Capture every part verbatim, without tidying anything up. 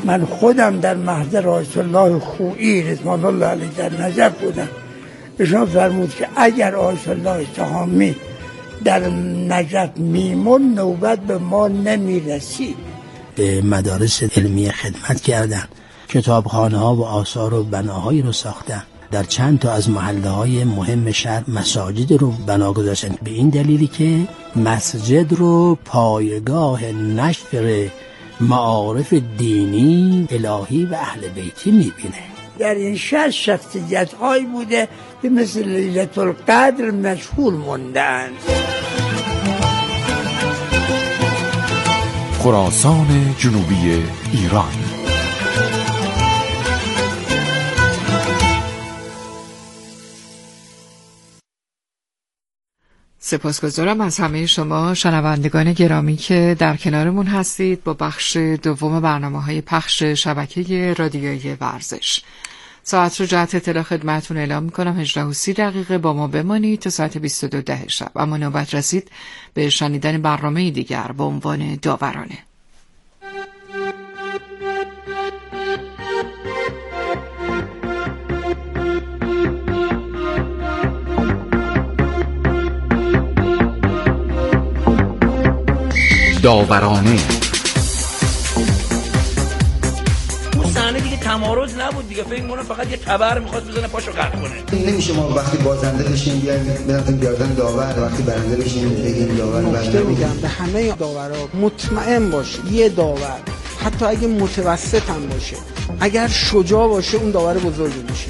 من خودم در محضر آیت الله خویی رضوان الله علیه در نجف بودم. ایشان فرمود که اگر آیت الله تهامی در نجف میمون نوبت به ما نمیرسید. به مدارس علمی خدمت کردن، کتابخانه ها و آثار و بناهایی رو ساختن. در چند تا از محله های مهم شهر مساجد رو بنا گذاشتن، به این دلیلی که مسجد رو پایگاه نشر معارف دینی الهی و اهل بیتی میبینه. در این شهر شخصیت هایی بوده که مثل لیلة القدر مشهور موندن. خراسان جنوبی ایران. سپاسگزارم از همه شما شنوندگان گرامی که در کنارمون هستید با بخش دوم برنامه‌های پخش شبکه رادیویی ورزش. ساعت رو جهت اطلاع خدمتتون اعلام می‌کنم هجده و سی دقیقه با ما بمانید تا ساعت بیست و دو ده شب. اما نوبت رسید به شنیدن برنامه دیگر با عنوان داورانه. داورانه اون صحنه دیگه تمارض نبود دیگه، فکر می‌کنم فقط یه تبر می‌خواست بزنه پاشو قطع کنه. نمیشه ما وقتی بازنده بشیم بیایم بریم گردن داور، وقتی برنده بشیم بگیم داور برنده. میگم به همه داورا مطمئن باش یه داور حتی اگه متوسط هم باشه اگر شجاع باشه اون داور بزرگی میشه.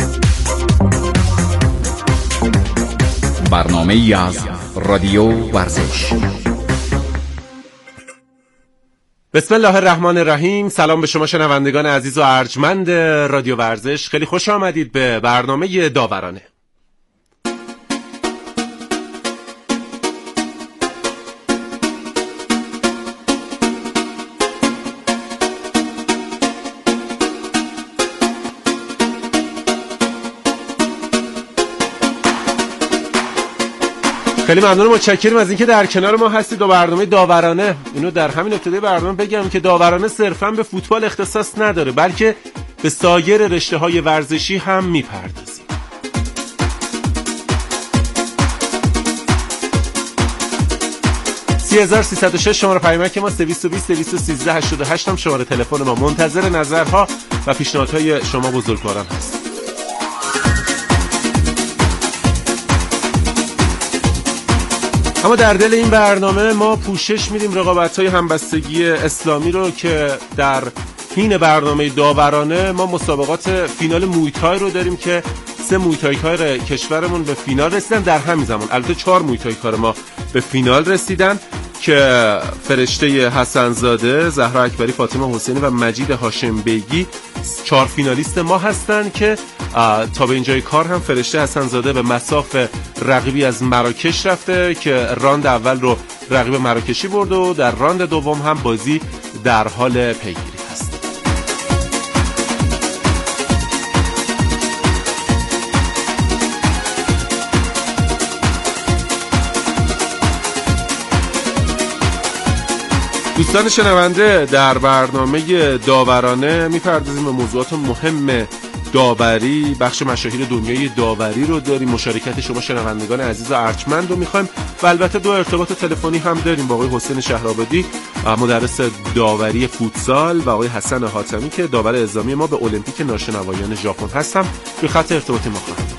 برنامه‌ای از رادیو ورزش. بسم الله الرحمن الرحیم. سلام به شما شنوندگان عزیز و ارجمند رادیو ورزش، خیلی خوش آمدید به برنامه داورانه. خیلی ممنون و متشکرم از اینکه در کنار ما هستید و برنامه داورانه. اینو در همین ابتدای برنامه بگم که داورانه صرفاً به فوتبال اختصاص نداره، بلکه به سایر رشته‌های ورزشی هم میپردازیم. سه هزار و سیصد و شش شماره پیامک ما، دویست و بیست دویست و سیزده هشتاد و هشت هم شماره تلفن ما. منتظر نظرها و پیشنهادهای شما بزرگواران هست. اما در دل این برنامه ما پوشش میدیم رقابت‌های همبستگی اسلامی رو که در حین برنامه داورانه ما مسابقات فینال مویتای رو داریم که سه مویتای کار کشورمون به فینال رسیدن در همین زمان. البته چهار مویتای کار ما به فینال رسیدن که فرشته حسنزاده، زهرا اکبری، فاطمه حسینی و مجید هاشم بیگی چهار فینالیست ما هستن که تا به اینجای کار هم فرشته حسنزاده به مصاف رقیبی از مراکش رفته که راند اول رو رقیب مراکشی برد و در راند دوم هم بازی در حال پیگیری هست. دوستان شنونده، در برنامه داورانه میپردازیم به موضوعات مهم داوری. بخش مشاهیر دنیای داوری رو داریم، مشارکت شما شنوندگان عزیز و ارجمند رو میخوایم و البته دو ارتباط تلفنی هم داریم با آقای حسین شهرآبادی، مدرس داوری فوتسال، و آقای حسن حاتمی که داور اعزامی ما به المپیک ناشنوایان ژاپن هستم. به خط ارتباطی ما خواهید.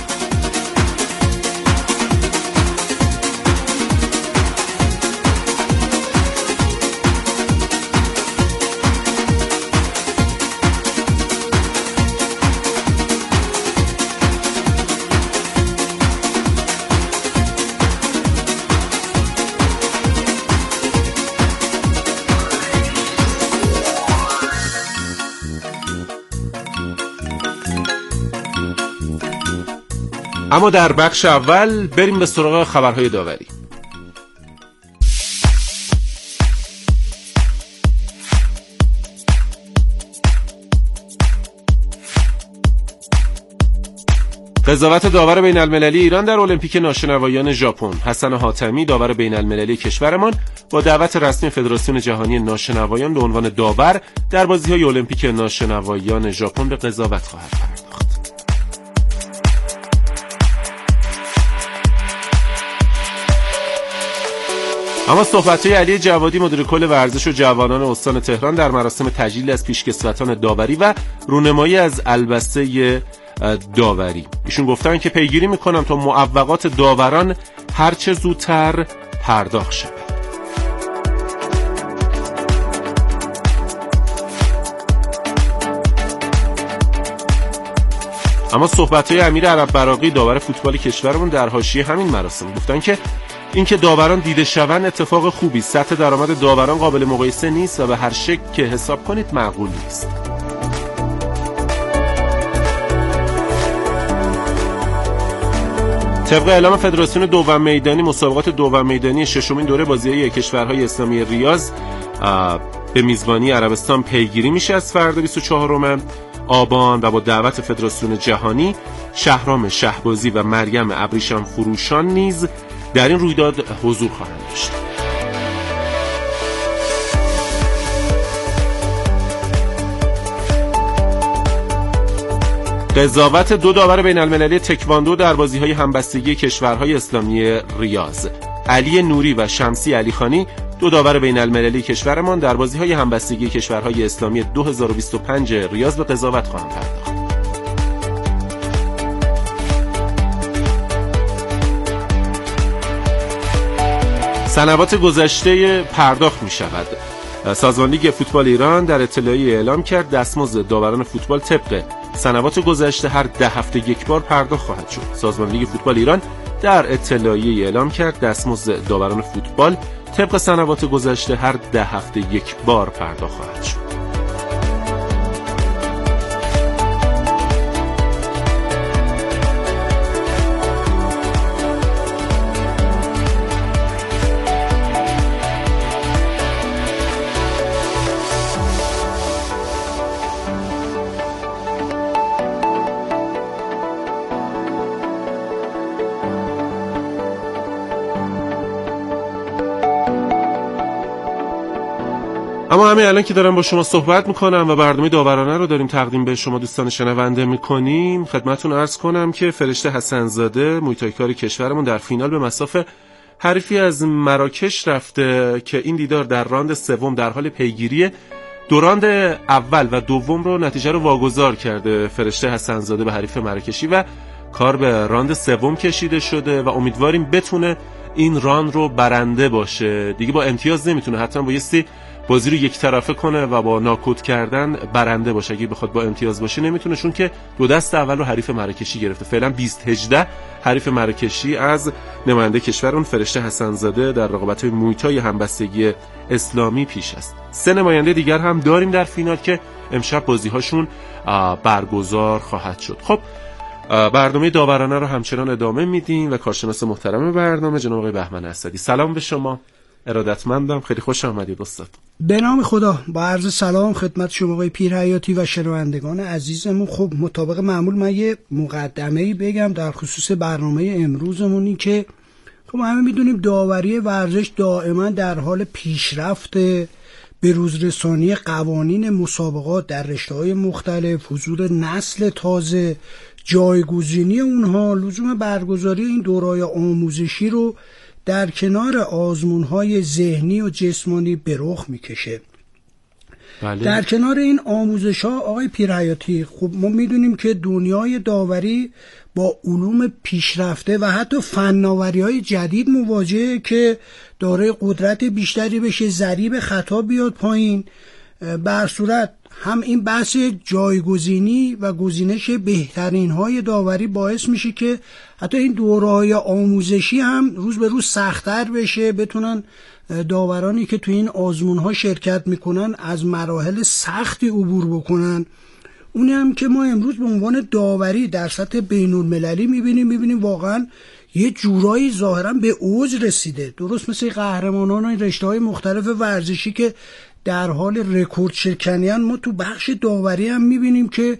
اما در بخش اول بریم به سراغ خبرهای داوری. قضاوت داور بین المللی ایران در المپیک ناشنوایان ژاپن. حسن حاتمی داور بین المللی کشورمان با دعوت رسمی فدراسیون جهانی ناشنوایان به عنوان داور در بازی‌های المپیک ناشنوایان ژاپن به قضاوت خواهد پرداخت. اما صحبت‌های علی جوادی مدیر کل ورزش و جوانان استان تهران در مراسم تجلیل از پیشکسوتان داوری و رونمایی از البسه داوری. ایشون گفتن که پیگیری میکنم تا معوقات داوران هرچه زودتر پرداخت شود. اما صحبت‌های امیر عرب براقی داور فوتبال کشورمون در حاشیه همین مراسم گفتن که اینکه داوران دیده شوند اتفاق خوبی، سطح درآمد داوران قابل مقایسه نیست و به هر شکل که حساب کنید معقول نیست. طبق اعلام فدراسیون دوم میدانی مسابقات دوم میدانی ششمین دوره بازی‌های کشورهای اسلامی ریاض به میزبانی عربستان پیگیری میشه از فردا بیست و چهارم آبان و با دعوت فدراسیون جهانی شهرام شهبازی و مریم ابریشم فروشان نیز در این رویداد حضور خواهند داشت. قضاوت دو داور بین المللی تکواندو در بازی‌های همبستگی کشورهای اسلامی ریاض. علی نوری و شمسی علیخانی دو داور بین المللی کشورمان در بازی‌های همبستگی کشورهای اسلامی دو هزار و بیست و پنج ریاض به قضاوت خواهند پرداخت. سنوات گذشته پرداخت می شود. سازمان لیگ فوتبال ایران در اطلاعیه اعلام کرد دستمزد داوران فوتبال طبق سنوات گذشته هر ده هفته یک بار پرداخت خواهد شد. سازمان لیگ فوتبال ایران در اطلاعیه اعلام کرد دستمزد داوران فوتبال طبق سنوات گذشته هر ده هفته یک بار پرداخت خواهد شد. اما همین الان که دارم با شما صحبت میکنم و برنامه داورانه رو داریم تقدیم به شما دوستان شنونده میکنیم، خدمتتون عرض کنم که فرشته حسن‌زاده محیط‌های کشورمون در فینال به مصاف حریفی از مراکش رفته که این دیدار در راند سوم در حال پیگیری دو راند اول و دوم رو نتیجه رو واگذار کرده فرشته حسن‌زاده به حریف مراکشی و کار به راند سوم کشیده شده و امیدواریم بتونه این راند رو برنده باشه. دیگه با امتیاز نمیتونه، حتما بایستی بازی رو یک طرفه کنه و با ناکوت کردن برنده باشه. اگه بخواد با امتیاز باشه نمیتونه، چون که دو دست اول رو حریف مراکشی گرفته. فعلا بیست هجده حریف مراکشی از نماینده کشور اون فرشته حسن‌زاده در رقابت‌های مویتای همبستگی اسلامی پیش است. سه نماینده دیگر هم داریم در فینال که امشب بازی‌هاشون برگزار خواهد شد. خب برنامه داورانه رو همچنان ادامه میدیم و کارشناس محترم برنامه جناب آقای بهمن اسدی، سلام به شما. ارادتمندم، خیلی خوش آمدید استاد. به نام خدا، با عرض سلام خدمت شما آقای پیرحیاتی و شنوندگان عزیزمون. خب مطابق معمول من یه مقدمه‌ای بگم در خصوص برنامه امروزمون، این که خب همه میدونیم داوری ورزش دائما در حال پیشرفت به روزرسانی قوانین مسابقات در رشته‌های مختلف، حضور نسل تازه، جایگزینی اونها، لزوم برگزاری این دوره‌های آموزشی رو در کنار آزمون‌های ذهنی و جسمانی به رخ می‌کشه. بله. در کنار این آموزش‌ها آقای پیرحیاتی، خب ما می‌دونیم که دنیای داوری با علوم پیشرفته و حتی فناوری‌های جدید مواجهه که دارای قدرت بیشتری بشه، ضریب خطا بیاد پایین. بر صورت هم این بحث جایگزینی و گزینش بهترین های داوری باعث میشه که حتی این دوره‌های آموزشی هم روز به روز سخت‌تر بشه، بتونن داورانی که تو این آزمون‌ها شرکت میکنن از مراحل سختی عبور بکنن. اونی هم که ما امروز به عنوان داوری در سطح بین‌المللی میبینیم میبینیم واقعا یه جورایی ظاهرا به اوج رسیده، درست مثل قهرمانان رشته‌های مختلف ورزشی که در حال رکورد شکنیان. ما تو بخش داوری هم میبینیم که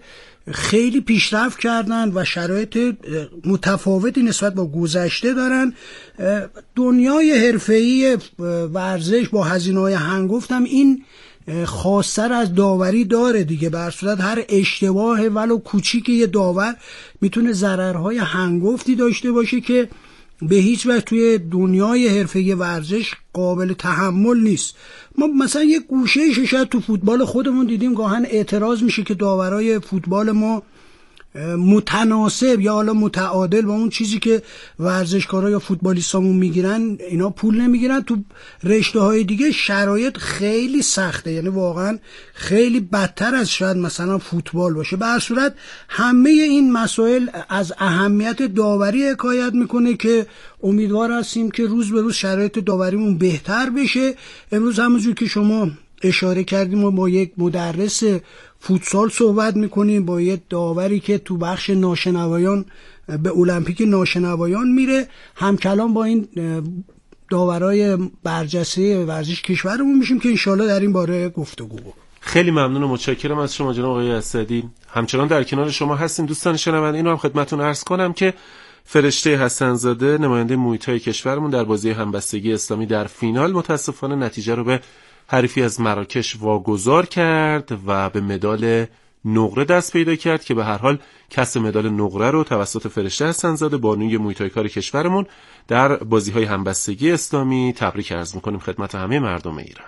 خیلی پیشرفت کردن و شرایط متفاوتی نسبت با گذشته دارن. دنیای حرفه‌ای ورزش با هزینه‌های هنگفت هم این خاص‌تر از داوری داره دیگه. به هر صورت هر اشتباه ولو کوچیک یه داور میتونه ضررهای هنگفتی داشته باشه که به هیچ وجه توی دنیای حرفه‌ای ورزش قابل تحمل نیست. ما مثلا یه گوشه‌ایش شاید تو فوتبال خودمون دیدیم گاهن اعتراض میشه که داورای فوتبال ما متناسب یا حالا متعادل با اون چیزی که ورزشکارا یا فوتبالیستامون میگیرن اینا پول نمیگیرن. تو رشته‌های دیگه شرایط خیلی سخته، یعنی واقعا خیلی بدتر از شاید مثلا فوتبال باشه. به هر صورت همه این مسائل از اهمیت داوری حکایت میکنه که امیدوار هستیم که روز به روز شرایط داوریمون بهتر بشه. امروز همونجور که شما اشاره کردیم ما با یک مدرس فوتسال صحبت میکنیم، با یک داوری که تو بخش ناشنوایان به المپیک ناشنوایان میره، همکلام با این داورای برجسته ورزش کشورمون میشیم که انشالله در این باره گفتگو بود. خیلی ممنون و متشکرم از شما جناب آقای اسدی. همچنان در کنار شما هستیم. دوستان شنونده اینو هم خدمتتون عرض کنم که فرشته حسن‌زاده نماینده محیط‌های کشورمون در بازی همبستگی اسلامی در فینال متاسفانه نتیجه رو به حریفی از مراکش واگذار کرد و به مدال نقره دست پیدا کرد که به هر حال کسب مدال نقره رو توسط فرشته حسن‌زاده بانوی محیط‌های کار کشورمون در بازی‌های همبستگی اسلامی تبریک عرض می‌کنیم خدمت همه مردم ایران.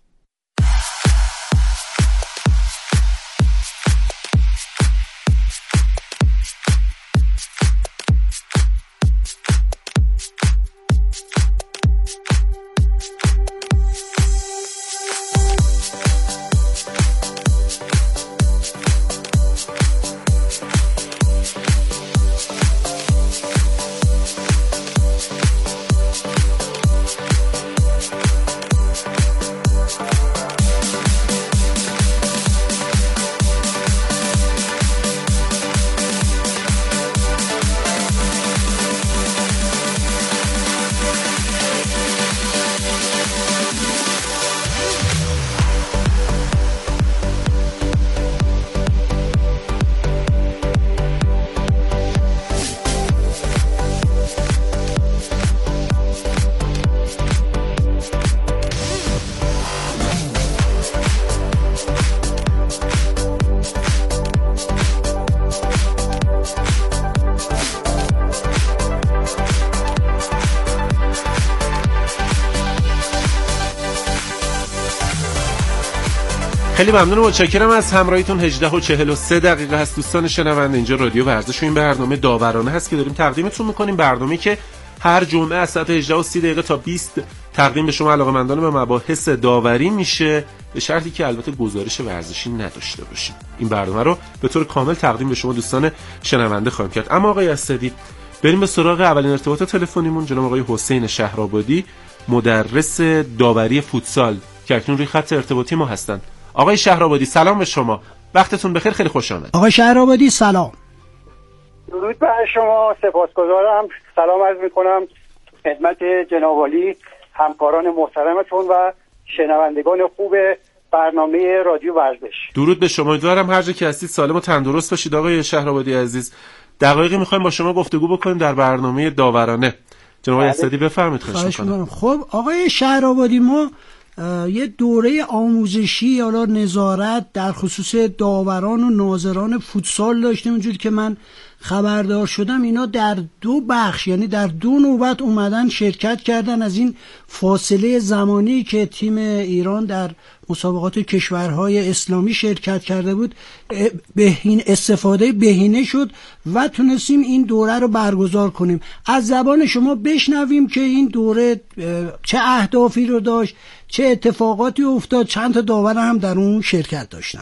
خیلی ممنون و متشکرم از همراهیتون. هجده و چهل و سه دقیقه هست دوستان شنونده. اینجا رادیو ورزش و این برنامه داورانه هست که داریم تقدیمتون میکنیم. برنامه‌ای که هر جمعه از ساعت هجده و سی دقیقه تا بیست تقدیم به شما علاقه‌مندان به مباحث داوری میشه، به شرطی که البته گزارش ورزشی نداشته باشیم. این برنامه رو به طور کامل تقدیم به شما دوستان شنونده خواهیم کرد. اما آقای اسدی بریم به سراغ اولین ارتباط تلفنیمون. جناب آقای حسین شهرآبادی مدرس داوری فوتسال که اکنون روی خط ارتباطی ما هستند. آقای شهرآبادی سلام به شما، وقتتون بخیر، خیلی خوش آمد. آقای شهرآبادی سلام. درود بر شما، سپاسگزارم. سلام عرض میکنم خدمت جناب عالی، همکاران محترمتون و شنوندگان خوب برنامه رادیو ورزش. درود به شما، امیدوارم هر جا که هستید سالم و تندرست باشید. آقای شهرآبادی عزیز دقایقی میخوایم با شما گفتگو بکنیم در برنامه داورانه. جناب اسدی بفرمایید. خواهش میکنم. خب آقای شهرآبادی ما یه دوره آموزشی حالا نظارت در خصوص داوران و ناظران فوتسال داشتیم. اونجوری که من خبردار شدم اینا در دو بخش، یعنی در دو نوبت اومدن شرکت کردن. از این فاصله زمانی که تیم ایران در مسابقات کشورهای اسلامی شرکت کرده بود بهین استفاده بهینه شد و تونستیم این دوره رو برگزار کنیم. از زبان شما بشنویم که این دوره چه اهدافی رو داشت، چه اتفاقاتی افتاد، چند تا داور هم در اون شرکت داشتن.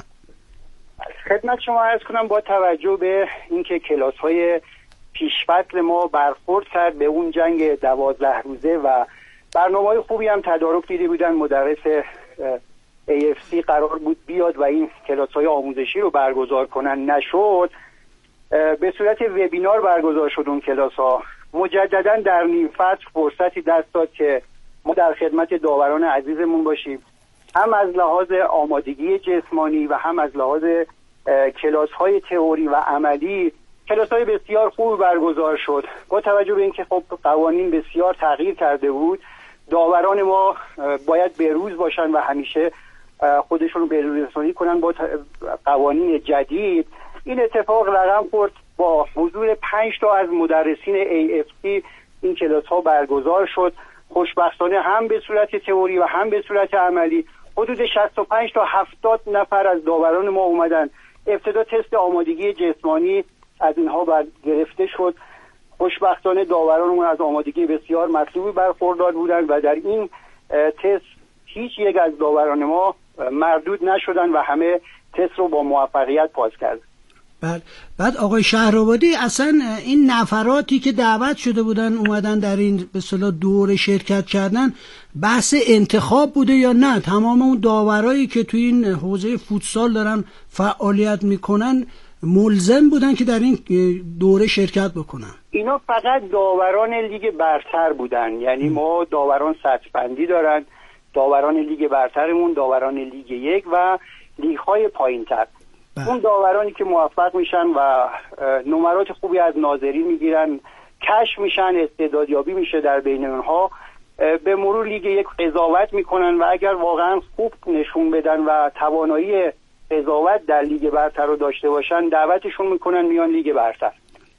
خدمت شما عرض کنم با توجه به اینکه کلاس‌های پیشفصل ما برخورد کرد به اون جنگ دوازده روزه و برنامه‌های خوبی هم تدارک دیده بودن، مدرس ای اف سی قرار بود بیاد و این کلاس‌های آموزشی رو برگزار کنن، نشد. به صورت وبینار برگزار شد اون کلاس‌ها. مجددا در نیم فصل فرصتی دست داد که ما در خدمت داوران عزیزمون باشیم، هم از لحاظ آمادگی جسمانی و هم از لحاظ کلاس های تئوری و عملی کلاس های بسیار خوب برگزار شد. با توجه به اینکه خب قوانین بسیار تغییر کرده بود، داوران ما باید بروز باشن و همیشه خودشون رو بروزرسانی کنن با قوانین جدید. این اتفاق رقم خورد، با حضور پنج تا از مدرسین ای اف تی این کلاس ها برگزار شد. خوشبختانه هم به صورت تئوری و هم به صورت عملی حدود شصت و پنج تا هفتاد نفر از داوران ما اومدن. ابتدا تست آمادگی جسمانی از اینها بر گرفته شد. خوشبختانه داورانمون از آمادگی بسیار مطلوبی برخوردار بودن و در این تست هیچ یک از داوران ما مردود نشدن و همه تست رو با موفقیت پاس کردن. بعد بعد آقای شهرآبادی، اصلا این نفراتی که دعوت شده بودن اومدن در این به اصطلاح دوره شرکت کردن، بحث انتخاب بوده یا نه؟ تمام اون داورایی که توی این حوزه فوتسال دارن فعالیت میکنن ملزم بودن که در این دوره شرکت بکنن؟ اینا فقط داوران لیگ برتر بودن، یعنی ما داوران سطح بندی دارن، داوران لیگ برترمون، داوران لیگ یک و لیگ های پایین تر. اون داورانی که موفق میشن و نمرات خوبی از ناظرین میگیرن، کشف میشن، استعدادیابی میشه در بین اونها، به مرور لیگ یک قضاوت میکنن و اگر واقعا خوب نشون بدن و توانایی قضاوت در لیگ برتر رو داشته باشن، دعوتشون میکنن میان لیگ برتر.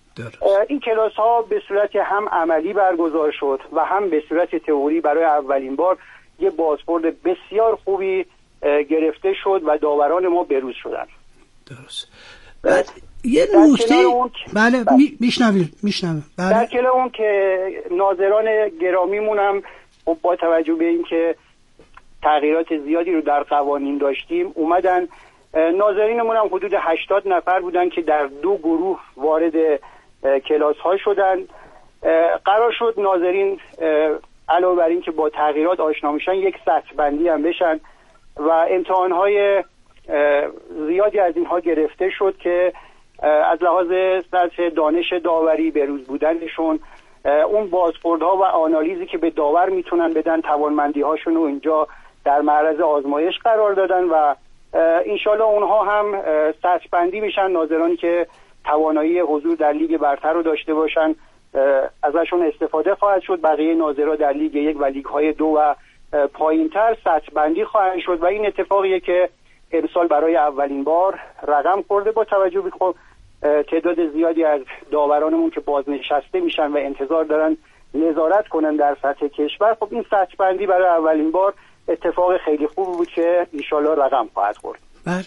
این کلاس ها به صورت هم عملی برگزار شد و هم به صورت تئوری برای اولین بار یه بازخورد بسیار خوبی گرفته شد و داوران ما بروز شدن. درست. یه نکته بله میشنویم میشنویم بله. در کنار اون که ناظران گرامیمون هم با توجه به اینکه تغییرات زیادی رو در قوانین داشتیم اومدن. ناظرینمون هم حدود هشتاد نفر بودن که در دو گروه وارد کلاس ها شدن. قرار شد ناظرین علاوه بر این که با تغییرات آشنا میشن، یک سطح بندی هم بشن و امتحان های زیادی از اینها گرفته شد که از لحاظ سطح دانش داوری، بروز بودنشون، اون بازخوردها و آنالیزی که به داور میتونن بدن، توانمندی هاشون رو اینجا در معرض آزمایش قرار دادن و انشالله اونها هم سطح بندی میشن. ناظرانی که توانایی حضور در لیگ برتر رو داشته باشن ازشون استفاده خواهد شد. بقیه ناظرها در لیگ یک و لیگ های دو و پایین تر سطح بندی خواهند شد و این اتفاقیه که امسال برای اولین بار رقم خورده. با توجه به خب تعداد زیادی از داورانمون که بازنشسته میشن و انتظار دارن نظارت کنن در سطح کشور، خب این سطح بندی برای اولین بار اتفاق خیلی خوب بود که انشالله رقم خواهد خورد. بله.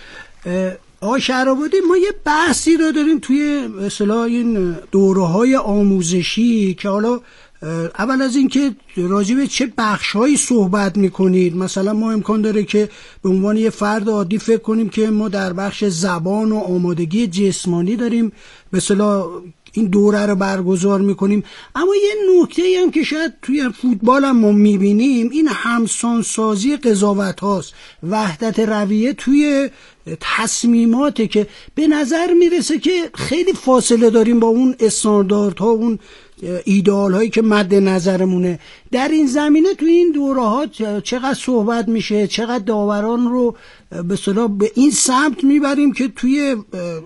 آقای شهرآبادی، ما یه بحثی رو داریم توی اصطلاح این دوره‌های آموزشی که حالا اول از این که راجع به چه بخش‌هایی صحبت می‌کنید، مثلا ما امکان داره که به عنوان یه فرد عادی فکر کنیم که ما در بخش زبان و آمادگی جسمانی داریم به اصطلاح این دوره رو برگزار می‌کنیم، اما یه نکته‌ای هم که شاید توی فوتبال هم ما می‌بینیم این همسانسازی قضاوت‌هاست، وحدت رویه توی تصمیماته که به نظر میرسه که خیلی فاصله داریم با اون استانداردها، اون ایدئال هایی که مد نظرمونه. در این زمینه توی این دوره ها چقدر صحبت میشه، چقدر داوران رو به اصطلاح به این سمت میبریم که توی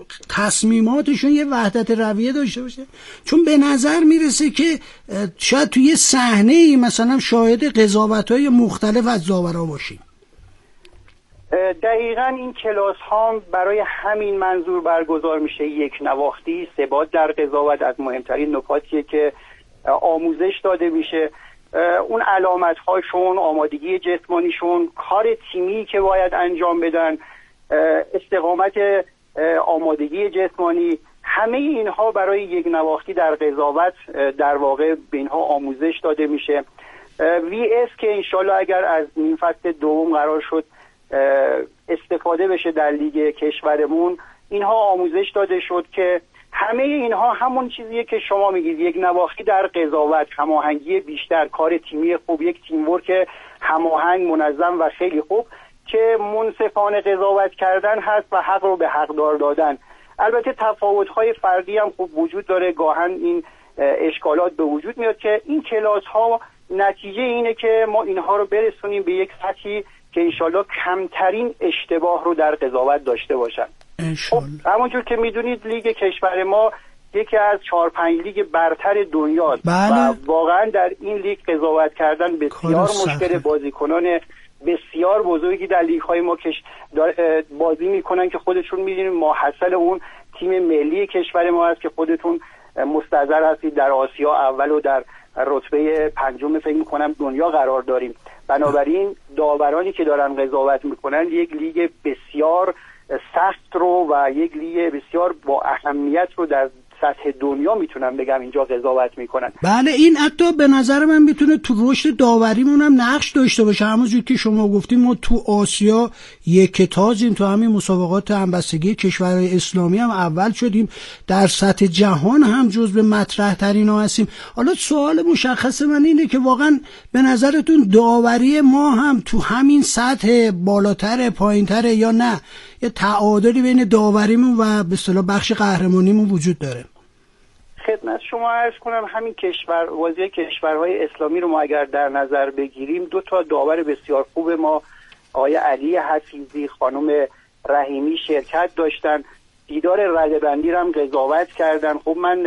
تصمیماتشون یه وحدت رویه داشته باشه؟ چون به نظر میرسه که شاید توی صحنه مثلا شاهد قضاوت های مختلف از داورا باشیم. دقیقاً این کلاس ها برای همین منظور برگزار میشه، یک نواختی، ثبات در قضاوت از مهمترین نکاتیه که آموزش داده میشه. اون علامت هاشون، آمادگی جسمانیشون، کار تیمی که باید انجام بدن، استقامت آمادگی جسمانی، همه اینها برای یک نواختی در قضاوت در واقع به اینها آموزش داده میشه. وی اس که انشالله اگر از نیم فصل دوم قرار شد استفاده بشه در لیگ کشورمون، اینها آموزش داده شد که همه اینها همون چیزیه که شما میگید، یک نواختی در قضاوت، هماهنگی بیشتر، کار تیمی خوب، یک تیم ورک هماهنگ، منظم و خیلی خوب که منصفانه قضاوت کردن هست و حق رو به حقدار دادن. البته تفاوت‌های فردی هم خوب وجود داره، گاهن این اشکالات به وجود میاد که این کلاس ها نتیجه اینه که ما اینها رو برسونیم به یک سطحی که انشالله کمترین اشتباه رو در قضاوت داشته باشن. خب همونجور که میدونید لیگ کشور ما یکی از چهار پنج لیگ برتر دنیاست. بله. و واقعا در این لیگ قضاوت کردن بسیار مشکل. بازیکنان بسیار بزرگی در لیگ های ما کش بازی میکنن که خودشون میدونید ماحصل اون تیم ملی کشور ما هست که خودتون مستحضر هستید در آسیا اول و در رتبه پنجم فکر میکنم دنیا قرار داریم. بنابراین داورانی که دارن قضاوت میکنن یک لیگ بسیار سخت رو و یک لیگ بسیار با اهمیت رو در سطح دنیا میتونم بگم اینجا قضاوت میکنن. بله این حتی به نظر من میتونه تو رشد داوریمون هم نقش داشته باشه. همونجوری که شما گفتیم ما تو آسیا یک تازیم، تو همین مسابقات همبستگی کشورهای اسلامی هم اول شدیم، در سطح جهان هم جزو مطرح ترین ها هستیم. حالا سوال مشخص من اینه که واقعا به نظرتون داوری ما هم تو همین سطح بالاتر پایینتر یا نه یه تعادلی بین داوریمون و به اصطلاح بخش قهرمانیمون وجود داره؟ خدمت شما عرض کنم همین کشور وضعیت کشورهای اسلامی رو ما اگر در نظر بگیریم دو تا داور بسیار خوب ما آقای علی حفیظی خانم رحیمی شرکت داشتن، دیدار رده‌بندی رو هم قضاوت کردن. خب من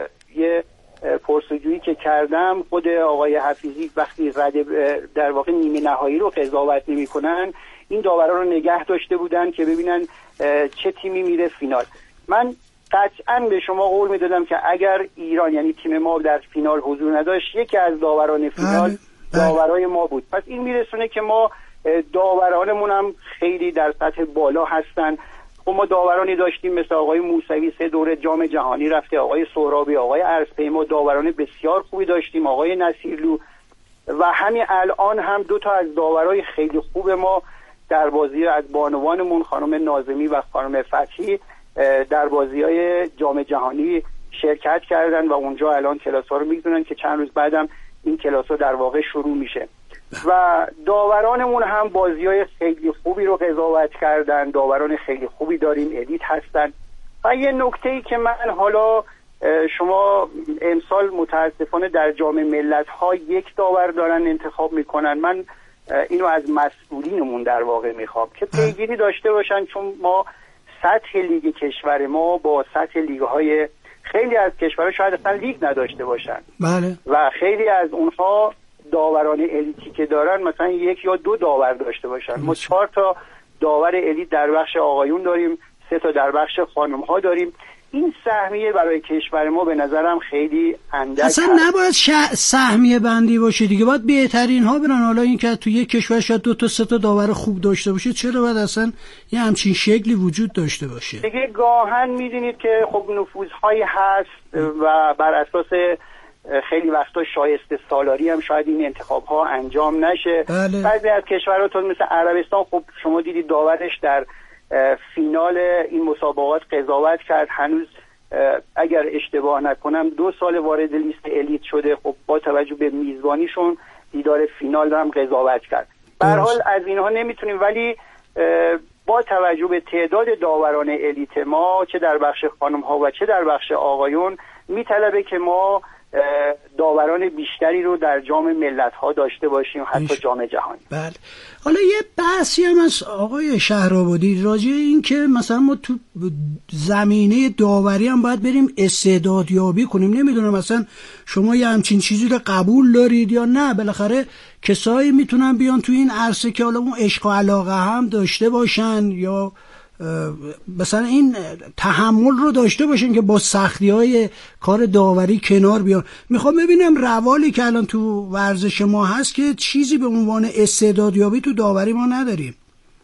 یه پرسجویی که کردم خود آقای حفیظی وقتی رده در واقع نیمه نهایی رو قضاوت نمی‌کنن این داورا رو نگه داشته بودن که ببینن چه تیمی میره فینال. من قطعاً به شما قول میدادم که اگر ایران یعنی تیم ما در فینال حضور نداشت یکی از داوران فینال داورای ما بود. پس این میرسونه که ما داورانمون هم خیلی در سطح بالا هستن. خب ما داورانی داشتیم مثل آقای موسوی سه دوره جام جهانی رفته، آقای سهرابی، آقای ارزپیما، داوران بسیار خوبی داشتیم، آقای نصیرلو و همین الان هم دو تا از داورای خیلی خوب ما در بازی از بانوانمون خانم ناظمی و خانم فتحی در بازی‌های جام جهانی شرکت کردن و اونجا الان کلاس‌ها رو می‌گذارن که چند روز بعدم این کلاس‌ها در واقع شروع میشه و داورانمون هم بازی‌های خیلی خوبی رو قضاوت کردن. داوران خیلی خوبی داریم، ادیت هستن. و یه نکته‌ای که من حالا شما امسال متاسفانه در جام ملت‌ها یک داور دارن انتخاب میکنن. من اینو از مسئولینمون در واقع میخوام که پیگیری داشته باشن، چون ما سطح لیگ کشور ما با سطح لیگ‌های خیلی از کشورها شاید اصلا لیگ نداشته باشن. بله. و خیلی از اونها داوران الیتی که دارن مثلا یک یا دو داور داشته باشن. ما چهار تا داور الیت در بخش آقایون داریم، سه تا در بخش خانم‌ها داریم. این سهمیه برای کشور ما به نظرم خیلی اندک اصلا هست. نباید ش... سهمیه بندی باشه دیگه، باید بهترین ها برن. حالا این که تو یک کشور شاید دو تا سه تا داور خوب داشته باشه، چرا باید اصلا یه همچین شکلی وجود داشته باشه؟ دیگه گاهن میدونید که خب نفوذهایی هست و بر اساس خیلی وقتا شایسته سالاری هم شاید این انتخاب ها انجام نشه. بله. بعضی از کشورها تو مثل عربستان خب شما دیدید داورش در فینال این مسابقات قضاوت کرد، هنوز اگر اشتباه نکنم دو سال وارد لیست الیت شده. خب با توجه به میزبانیشون دیدار فینال هم قضاوت کرد. به هر حال از اینها نمیتونیم، ولی با توجه به تعداد داوران الیت ما چه در بخش خانم ها و چه در بخش آقایون میطلبه که ما داوران بیشتری رو در جام ملت ها داشته باشیم، حتی جام جهانی. بله. حالا یه بحثی هم از آقای شهرآبادی راجع این که مثلا ما تو زمینه داوری هم باید بریم استعدادیابی کنیم. نمیدونم مثلا شما یه همچین چیزی رو قبول دارید یا نه؟ بالاخره کسایی میتونن بیان تو این عرصه که حالا اون عشق و علاقه هم داشته باشن یا مثلا این تحمل رو داشته باشن که با سختی های کار داوری کنار بیان. میخوام ببینم روالی که الان تو ورزش ما هست که چیزی به عنوان استعدادیابی تو داوری ما نداریم.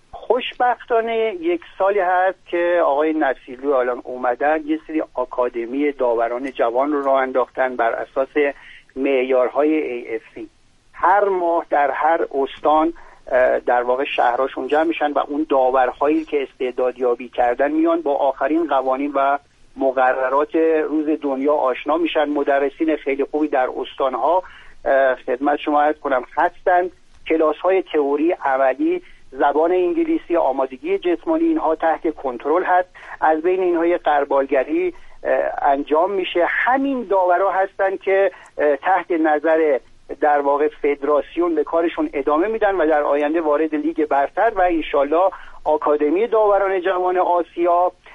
خوشبختانه یک سالی هست که آقای نصیرلو الان اومدن یه سری آکادمی داوران جوان رو راه انداختن بر اساس معیارهای ای اف سی. هر ماه در هر استان در واقع شهرهاشون جمع میشن و اون داورهایی که استعدادیابی کردن میان با آخرین قوانین و مقررات روز دنیا آشنا میشن. مدرسین خیلی خوبی در استانها خدمت شما عرض کنم هستند. کلاس‌های تئوری عملی، زبان انگلیسی، آمادگی جسمانی، اینها تحت کنترل هست. از بین اینها یه غربالگری انجام میشه. همین داورا هستن که تحت نظر در واقع فدراسیون به کارشون ادامه میدن و در آینده وارد لیگ برتر و انشالله آکادمی داوران جوان آسیا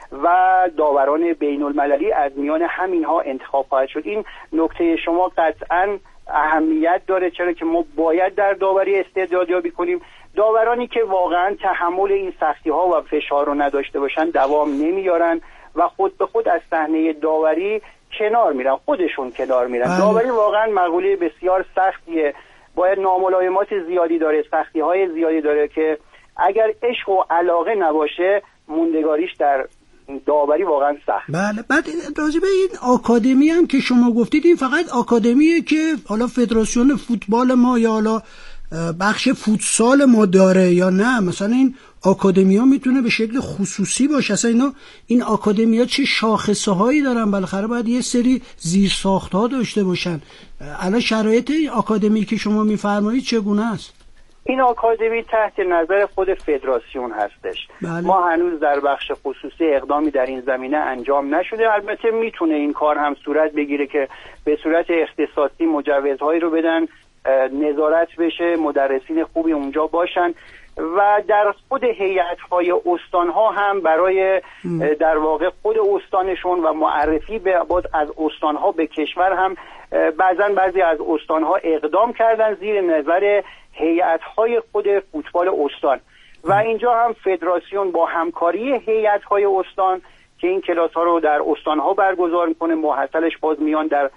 و داوران بین المللی از میان همینها انتخاب خواهد شد. این نکته شما قطعاً اهمیت داره، چرا که ما باید در داوری استعدادیابی کنیم. داورانی که واقعاً تحمل این سختی ها و فشار رو نداشته باشن دوام نمیارن و خود به خود از صحنه داوری کنار میرن، خودشون کنار میرن. بله. داوری واقعاً مقوله بسیار سختیه، باید ناملایمات زیادی داره، سختی های زیادی داره که اگر عشق و علاقه نباشه موندگاریش در داوری واقعا سخت. بله. بعد راجع به این آکادمی هم که شما گفتید، این فقط آکادمیه که حالا فدراسیون فوتبال ما یا حالا بخش فوتسال ما داره یا نه؟ مثلا این آکادمی ها میتونه به شکل خصوصی باشه؟ اصلا اینا این آکادمی ها چه شاخصه هایی دارن؟ بالاخره باید یه سری زیرساخت ها داشته باشن. الان شرایط این آکادمی که شما میفرمایید چگونه است؟ این آکادمی تحت نظر خود فدراسیون هستش. بله. ما هنوز در بخش خصوصی اقدامی در این زمینه انجام نشده. البته میتونه این کار هم صورت بگیره که به صورت اختصاصی مجوزهایی رو بدن، نظارت بشه، مدرسین خوبی اونجا باشن و در خود هیئت‌های استان‌ها هم برای در واقع خود استانشون و معرفی به بعد از استان‌ها به کشور هم بعضن بعضی از استان‌ها اقدام کردن زیر نظر هیئت‌های خود فوتبال استان و اینجا هم فدراسیون با همکاری هیئت‌های استان که این کلاس‌ها رو در استان‌ها برگزار می‌کنه، محصلش باز میان در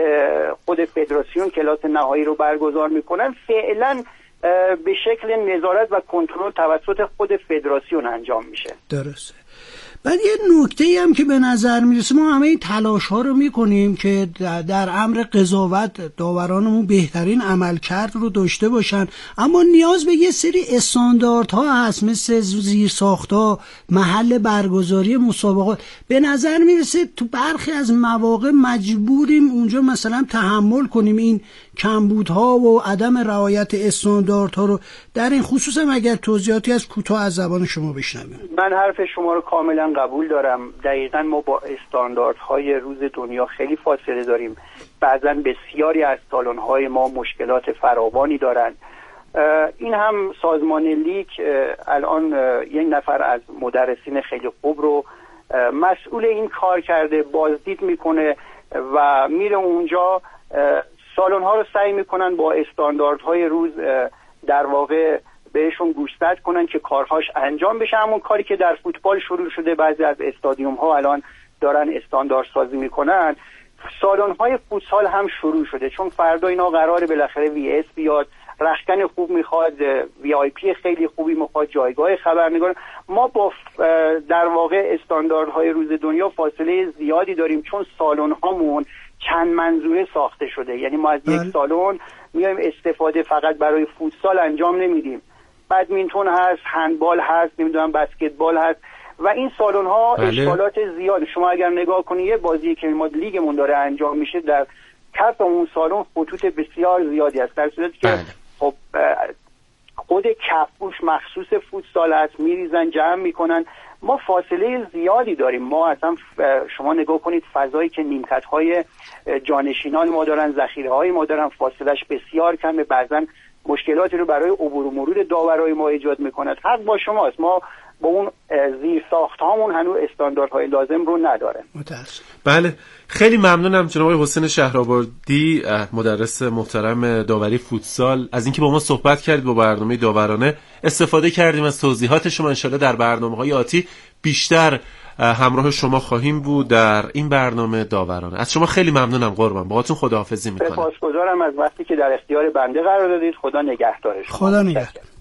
خود فدراسیون کلاس نهایی رو برگزار می‌کنن. فعلا به شکل نظارت و کنترل توسط خود فدراسیون انجام میشه. درسته. بعد یه نکته‌ای هم که به نظر میرسه، ما همه این تلاش‌ها رو میکنیم که در امر قضاوت داورانمون بهترین عملکرد رو داشته باشن، اما نیاز به یه سری استانداردها هست، مثل زیرساخت‌ها، محل برگزاری مسابقات. به نظر میرسه تو برخی از مواقع مجبوریم اونجا مثلا تحمل کنیم این کمبودها و عدم رعایت استانداردها رو. در این خصوص هم اگر توضیحاتی از کوتاه از زبان شما بشنویم. من حرف شما رو کاملا قبول دارم. دقیقاً ما با استانداردهای روز دنیا خیلی فاصله داریم. بعضاً بسیاری از سالن‌های ما مشکلات فراوانی دارند. این هم سازمان لیگ الان یک نفر از مدرسین خیلی خوب رو مسئول این کار کرده، بازدید میکنه و میره اونجا، سالن‌ها رو سعی میکنن با استانداردهای روز در واقع بهشون گوشزد کنن که کارهاش انجام بشه. همون کاری که در فوتبال شروع شده، بعضی از استادیوم ها الان دارن استاندارد سازی میکنن، سالن های فوتسال هم شروع شده، چون فردا اینا قراره بالاخره وی اس بیاد، رختکن خوب میخواد، وی آی پی خیلی خوبی میخواد، جایگاه خبرنگار. ما با در واقع استانداردهای روز دنیا فاصله زیادی داریم، چون سالن هامون چند منظوره ساخته شده. یعنی ما از یک سالن میایم استفاده فقط برای فوتسال انجام نمیدیم، بدمینتون هست، هندبال هست، نمیدونم بسکتبال هست و این سالن ها بله. اشکالات زیاد. شما اگر نگاه کنید یه بازی که ما لیگمون داره انجام میشه، در کف اون سالن خطوط بسیار زیادی است، در صورتی که بله. خب خود کفپوش مخصوص فوتسال هست، میریزن جمع میکنن. ما فاصله زیادی داریم. ما اصلا شما نگاه کنید فضایی که نیمکت های جانشینان ما دارن، ذخیره های ما دارن، فاصلش بسیار کمه، بعضن مشکلاتی رو برای عبور و مرور داورای ما ایجاد میکند. حق با شماست، ما با اون زیر ساخت هامون هنوز استانداردهای لازم رو نداره. متاسفم. بله، خیلی ممنونم جناب آقای حسین شهرآبادی، مدرس محترم داوری فوتسال، از اینکه با ما صحبت کردید، با برنامه داورانه استفاده کردیم از توضیحات شما. انشالله در برنامه‌های آتی بیشتر همراه شما خواهیم بود در این برنامه داورانه. از شما خیلی ممنونم قربان، باهاتون خداحافظی میکنم. سپاسگزارم از وقتی که در اختیار بنده قرار دادید. خدا نگهدارش. خدا نگهدار.